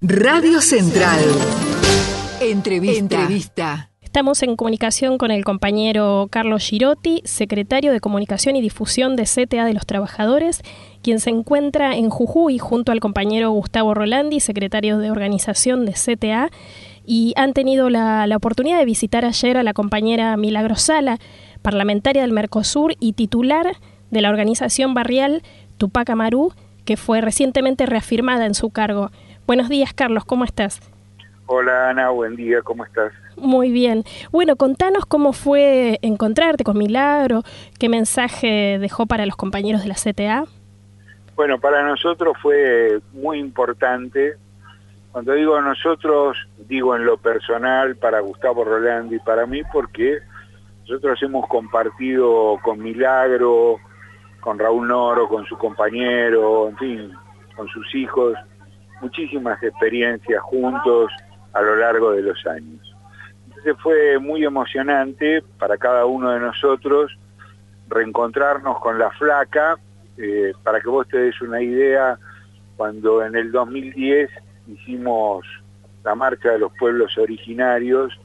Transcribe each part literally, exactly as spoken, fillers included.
Radio Central. Entrevista. Entrevista. Estamos en comunicación con el compañero Carlos Girotti, secretario de Comunicación y Difusión de C T A de los Trabajadores, quien se encuentra en Jujuy junto al compañero Gustavo Rolandi, secretario de Organización de C T A, y han tenido la, la oportunidad de visitar ayer a la compañera Milagro Sala, parlamentaria del Mercosur y titular de la organización barrial Tupac Amaru, que fue recientemente reafirmada en su cargo. Buenos días, Carlos, ¿cómo estás? Hola, Ana, buen día, ¿cómo estás? Muy bien. Bueno, contanos cómo fue encontrarte con Milagro, qué mensaje dejó para los compañeros de la C T A. Bueno, para nosotros fue muy importante. Cuando digo nosotros, digo en lo personal, para Gustavo Rolandi y para mí, porque nosotros hemos compartido con Milagro, con Raúl Noro, con su compañero, en fin, con sus hijos, muchísimas experiencias juntos a lo largo de los años. Entonces fue muy emocionante para cada uno de nosotros reencontrarnos con la flaca. Eh, para que vos te des una idea, cuando en el dos mil diez hicimos la Marcha de los Pueblos Originarios,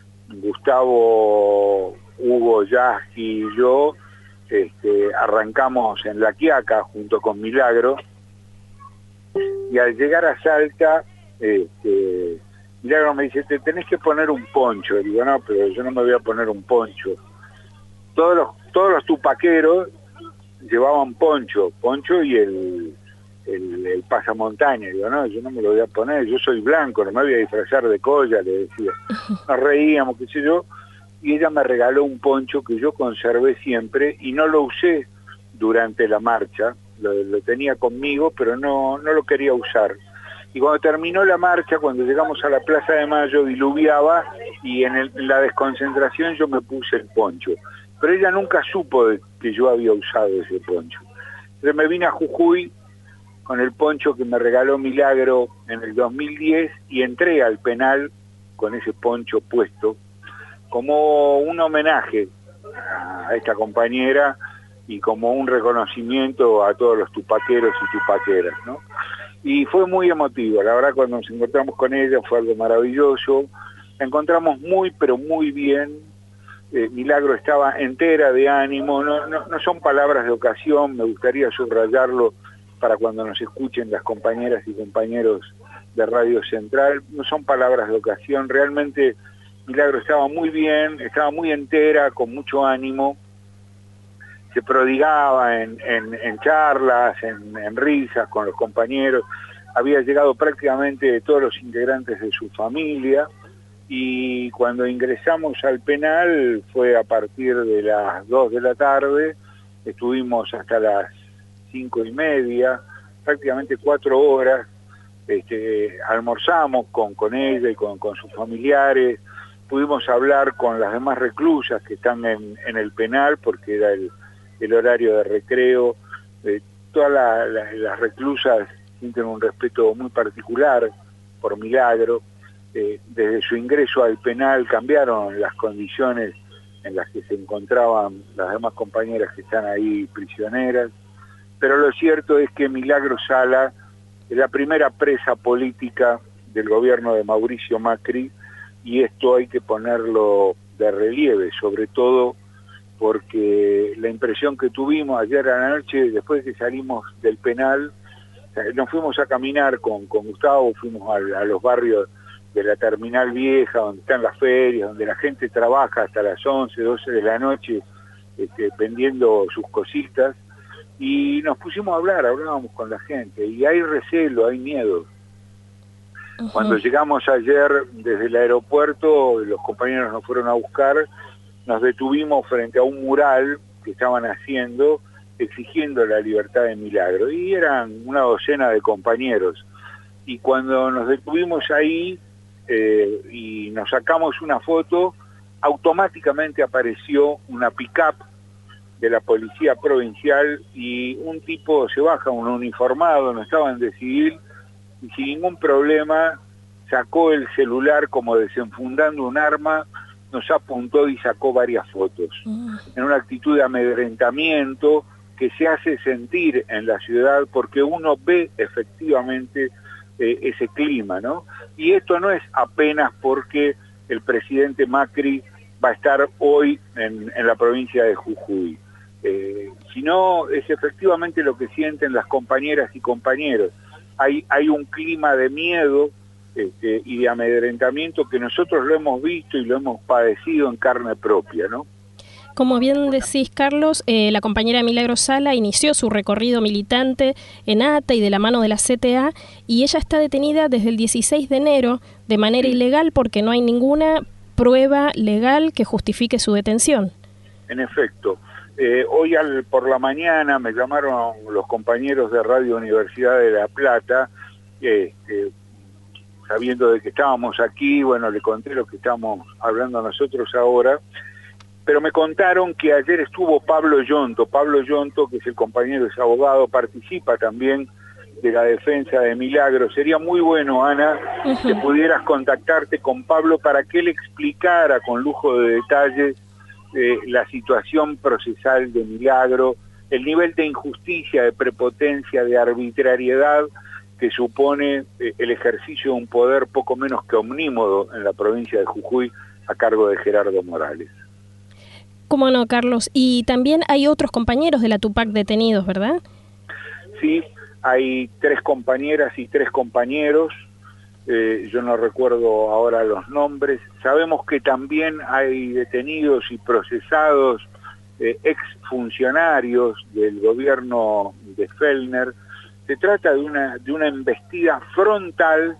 Gustavo, Hugo, Yasky y yo este, arrancamos en La Quiaca junto con Milagro, y al llegar a Salta, este, Milagro me dice, te tenés que poner un poncho. Digo, no, pero yo no me voy a poner un poncho. Todos los, todos los tupaqueros llevaban poncho, poncho y el, el, el pasamontaña. Digo, no, yo no me lo voy a poner, yo soy blanco, no me voy a disfrazar de colla, le decía. Nos reíamos, qué sé yo, y ella me regaló un poncho que yo conservé siempre y no lo usé durante la marcha. Lo, lo tenía conmigo, pero no, no lo quería usar. Y cuando terminó la marcha, cuando llegamos a la Plaza de Mayo, diluviaba y en, el, en la desconcentración yo me puse el poncho. Pero ella nunca supo de que yo había usado ese poncho. Entonces me vine a Jujuy con el poncho que me regaló Milagro en el dos mil diez y entré al penal con ese poncho puesto como un homenaje a esta compañera y como un reconocimiento a todos los tupaqueros y tupaqueras, ¿no? Y fue muy emotivo, la verdad, cuando nos encontramos con ella fue algo maravilloso. La encontramos muy, pero muy bien. Eh, Milagro estaba entera de ánimo, no, no, no son palabras de ocasión, me gustaría subrayarlo para cuando nos escuchen las compañeras y compañeros de Radio Central, no son palabras de ocasión, realmente Milagro estaba muy bien, estaba muy entera, con mucho ánimo. Se prodigaba en, en, en charlas, en, en risas con los compañeros, había llegado prácticamente todos los integrantes de su familia, y cuando ingresamos al penal fue a partir de las dos de la tarde, estuvimos hasta las cinco y media, prácticamente cuatro horas, este, almorzamos con, con ella y con, con sus familiares, pudimos hablar con las demás reclusas que están en, en el penal, porque era el el horario de recreo. Eh, todas la, la, las reclusas sienten un respeto muy particular por Milagro. Eh, desde su ingreso al penal cambiaron las condiciones en las que se encontraban las demás compañeras que están ahí prisioneras, pero lo cierto es que Milagro Sala es la primera presa política del gobierno de Mauricio Macri, y esto hay que ponerlo de relieve, sobre todo porque la impresión que tuvimos ayer a la noche, después de que salimos del penal, nos fuimos a caminar con, con Gustavo, fuimos a, a los barrios de la Terminal Vieja, donde están las ferias, donde la gente trabaja hasta las once, doce de la noche, este, vendiendo sus cositas, y nos pusimos a hablar, hablábamos con la gente, y hay recelo, hay miedo. Uh-huh. Cuando llegamos ayer desde el aeropuerto, los compañeros nos fueron a buscar, nos detuvimos frente a un mural que estaban haciendo exigiendo la libertad de Milagro, y eran una docena de compañeros, y cuando nos detuvimos ahí eh, y nos sacamos una foto, automáticamente apareció una pick-up de la policía provincial y un tipo se baja, un uniformado, no estaban de civil, y sin ningún problema sacó el celular como desenfundando un arma, nos apuntó y sacó varias fotos, en una actitud de amedrentamiento que se hace sentir en la ciudad, porque uno ve efectivamente eh, ese clima, ¿no? Y esto no es apenas porque el presidente Macri va a estar hoy en, en la provincia de Jujuy, eh, sino es efectivamente lo que sienten las compañeras y compañeros. Hay, hay un clima de miedo este, y de amedrentamiento que nosotros lo hemos visto y lo hemos padecido en carne propia, ¿no? Como bien decís, Carlos, eh, la compañera Milagro Sala inició su recorrido militante en A T A y de la mano de la C T A, y ella está detenida desde el dieciséis de enero de manera ilegal porque no hay ninguna prueba legal que justifique su detención. En efecto. Eh, hoy al, por la mañana me llamaron los compañeros de Radio Universidad de La Plata, eh, eh, sabiendo de que estábamos aquí, bueno, le conté lo que estamos hablando nosotros ahora, pero me contaron que ayer estuvo Pablo Yonto. Pablo Yonto, que es el compañero, es abogado, participa también de la defensa de Milagro. Sería muy bueno, Ana, uh-huh. que pudieras contactarte con Pablo para que él explicara con lujo de detalles eh, la situación procesal de Milagro, el nivel de injusticia, de prepotencia, de arbitrariedad que supone eh, el ejercicio de un poder poco menos que omnímodo en la provincia de Jujuy a cargo de Gerardo Morales. ¿Cómo no, Carlos? Y también hay otros compañeros de la Tupac detenidos, ¿verdad? Sí, hay tres compañeras y tres compañeros, eh, yo no recuerdo ahora los nombres. Sabemos que también hay detenidos y procesados eh, exfuncionarios del gobierno de Fellner. Se trata de una, de una embestida frontal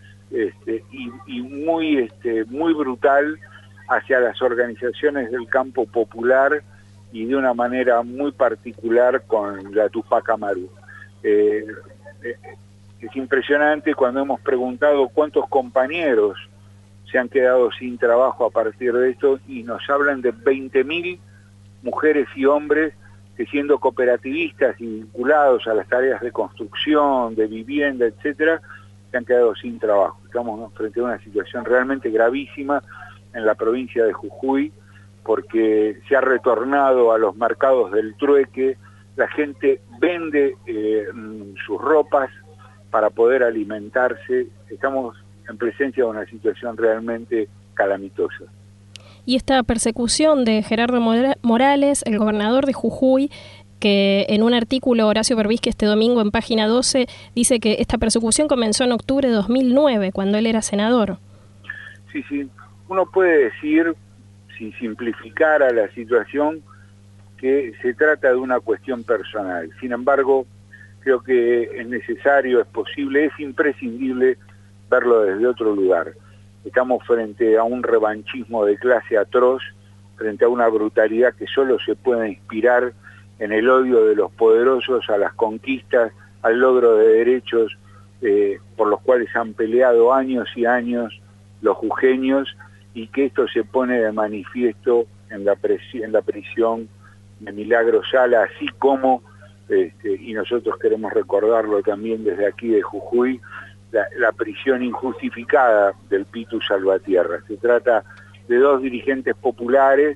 este, y, y muy, este, muy brutal hacia las organizaciones del campo popular y de una manera muy particular con la Tupac Amaru. Eh, eh, es impresionante cuando hemos preguntado cuántos compañeros se han quedado sin trabajo a partir de esto y nos hablan de veinte mil mujeres y hombres que siendo cooperativistas y vinculados a las tareas de construcción, de vivienda, etcétera, se han quedado sin trabajo. Estamos frente a una situación realmente gravísima en la provincia de Jujuy, porque se ha retornado a los mercados del trueque, la gente vende eh, sus ropas para poder alimentarse. Estamos en presencia de una situación realmente calamitosa. Y esta persecución de Gerardo Morales, el gobernador de Jujuy, que en un artículo Horacio Berbisky este domingo en página doce dice que esta persecución comenzó en octubre de dos mil nueve, cuando él era senador. Sí, sí. Uno puede decir, si simplificara la situación, que se trata de una cuestión personal. Sin embargo, creo que es necesario, es posible, es imprescindible verlo desde otro lugar. Estamos frente a un revanchismo de clase atroz, frente a una brutalidad que solo se puede inspirar en el odio de los poderosos a las conquistas, al logro de derechos eh, por los cuales han peleado años y años los jujeños, y que esto se pone de manifiesto en la, en la prisión de Milagro Sala, así como, este, y nosotros queremos recordarlo también desde aquí de Jujuy, la, la prisión injustificada del Pitu Salvatierra. Se trata de dos dirigentes populares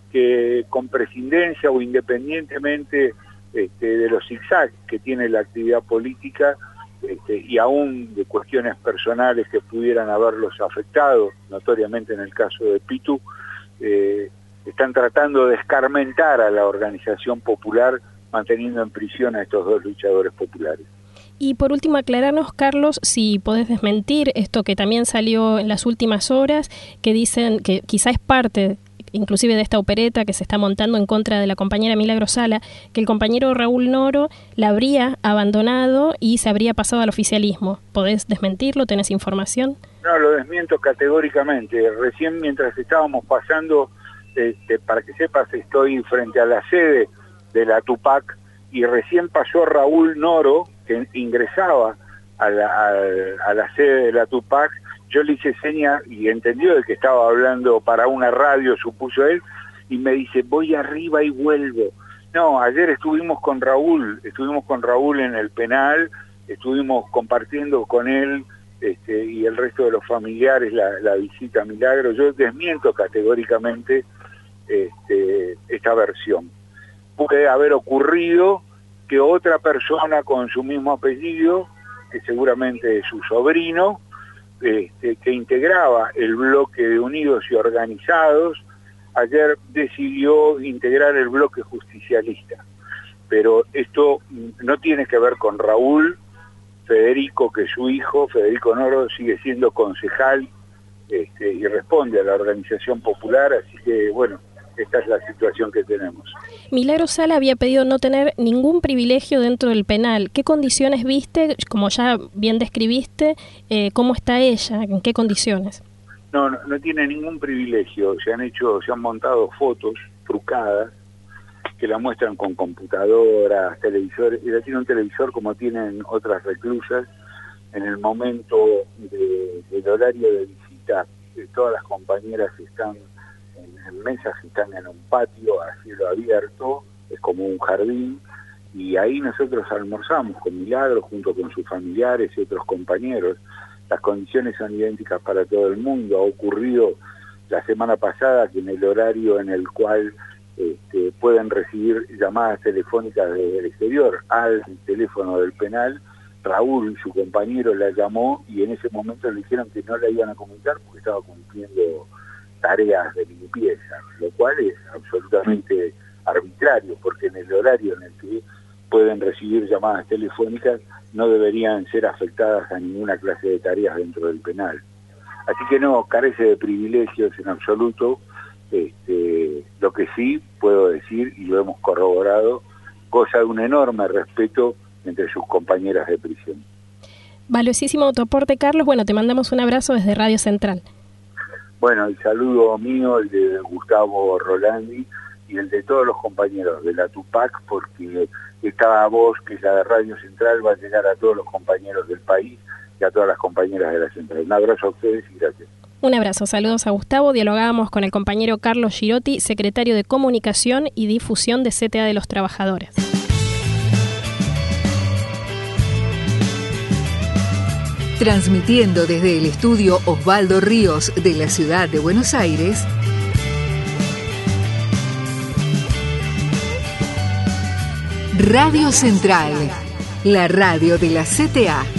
que con prescindencia o independientemente este, de los zigzags que tiene la actividad política, Este, y aún de cuestiones personales que pudieran haberlos afectado, notoriamente en el caso de Pitu, eh, están tratando de escarmentar a la organización popular, manteniendo en prisión a estos dos luchadores populares. Y por último, aclararnos, Carlos, si podés desmentir esto que también salió en las últimas horas, que dicen que quizá es parte inclusive de esta opereta que se está montando en contra de la compañera Milagro Sala, que el compañero Raúl Noro la habría abandonado y se habría pasado al oficialismo. ¿Podés desmentirlo? ¿Tenés información? No, lo desmiento categóricamente. Recién mientras estábamos pasando, este, para que sepas, estoy frente a la sede de la Tupac y recién pasó Raúl Noro, que ingresaba a la, a, a la sede de la Tupac. Yo le hice seña y entendió de que estaba hablando para una radio, supuso él, y me dice, voy arriba y vuelvo. No, ayer estuvimos con Raúl, estuvimos con Raúl en el penal, estuvimos compartiendo con él este, y el resto de los familiares la, la visita a Milagro. Yo desmiento categóricamente este, esta versión. Puede haber ocurrido que otra persona con su mismo apellido que seguramente es su sobrino, este, que integraba el bloque de Unidos y Organizados, ayer decidió integrar el bloque justicialista. Pero esto no tiene que ver con Raúl. Federico, que su hijo, Federico Noro, sigue siendo concejal este, y responde a la organización popular, así que bueno, esta es la situación que tenemos. Milagro Sala había pedido no tener ningún privilegio dentro del penal. ¿Qué condiciones viste? Como ya bien describiste, eh, ¿cómo está ella? ¿En qué condiciones? No, no, no tiene ningún privilegio. Se han hecho, se han montado fotos trucadas que la muestran con computadoras, televisores. Ella tiene un televisor como tienen otras reclusas. En el momento de, del horario de visita, eh, todas las compañeras están en, en mesas, están en un patio a cielo abierto, es como un jardín, y ahí nosotros almorzamos con Milagro junto con sus familiares y otros compañeros. Las condiciones son idénticas para todo el mundo. Ha ocurrido la semana pasada que en el horario en el cual Este, pueden recibir llamadas telefónicas desde el exterior al teléfono del penal, Raúl, su compañero, la llamó y en ese momento le dijeron que no la iban a comunicar porque estaba cumpliendo tareas de limpieza, lo cual es absolutamente arbitrario, porque en el horario en el que pueden recibir llamadas telefónicas no deberían ser afectadas a ninguna clase de tareas dentro del penal. Así que no, carece de privilegios en absoluto. Este, lo que sí puedo decir, y lo hemos corroborado, goza de un enorme respeto entre sus compañeras de prisión. Valiosísimo tu aporte, Carlos. Bueno, te mandamos un abrazo desde Radio Central. Bueno, el saludo mío, el de Gustavo Rolandi y el de todos los compañeros de la Tupac, porque esta voz, que es la de Radio Central, va a llegar a todos los compañeros del país y a todas las compañeras de la Central. Un abrazo a ustedes y gracias. Un abrazo, saludos a Gustavo. Dialogábamos con el compañero Carlos Girotti, secretario de Comunicación y Difusión de C T A de los Trabajadores. Transmitiendo desde el estudio Osvaldo Ríos de la ciudad de Buenos Aires, Radio Central, la radio de la C T A.